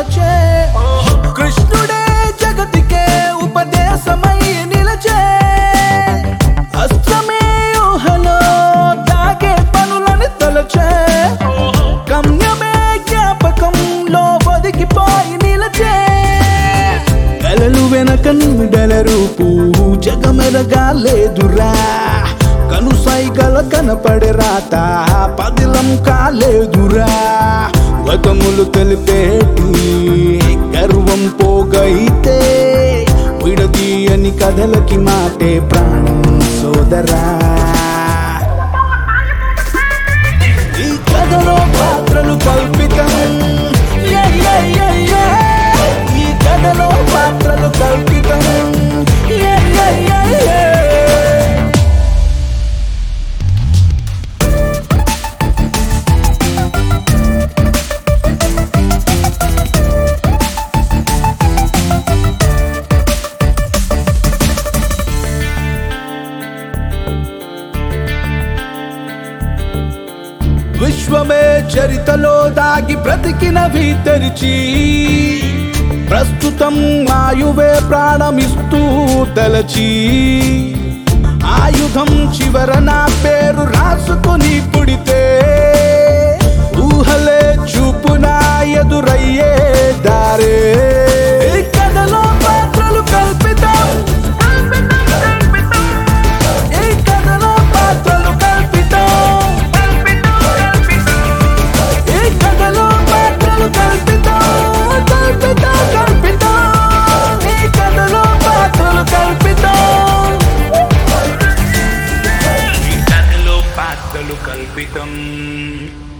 మరచే కృష్ణుడే జగతికే ఉపదేశమై నిలచే అస్త్రమే ఊహలో తాగే పనులని తలచే గమ్యమే జ్ఞాపకంలో ఒదిగిపోయి నిలచే కలలు వెనక నీడల రూపు జగమెరగాలేదురా కనుసైగల కనపడే రాత పదిలం కాలేదురా గతములు తెలిపేటి గర్వం పోగైతే విడదీయని కథలకి మాటే ప్రాణం సోదరా ఈ కథలో పాత్రలు కల్పితం ఈ కథలో పాత్రలు కల్పితం విశ్వమే చరితలో దాగి బ్రతికినవి తెరిచి ప్రస్తుతం ఆయువే ప్రాణమిస్తూ తలచి ఆయుధం చివర నా పేరు రాసుకుని పుడితే ఊహలే చూపున ఎదురయ్యే దారే కథలో పాత్రలు కల్పితం కల్పితం